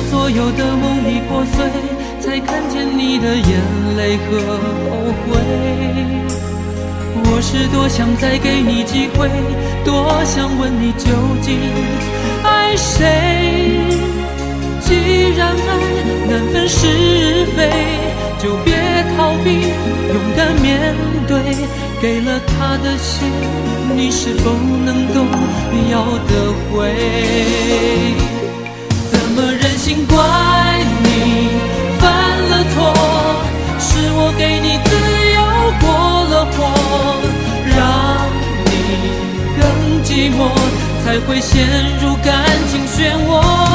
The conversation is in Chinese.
所有的梦已破碎，才看见你的眼泪和后悔。我是多想再给你机会，多想问你究竟爱谁。既然爱难分是非，就别逃避，勇敢面对。给了他的心，你是否能够要得回？怎么忍心怪你犯了错？是我给你自由过了火，让你更寂寞，才会陷入感情漩涡。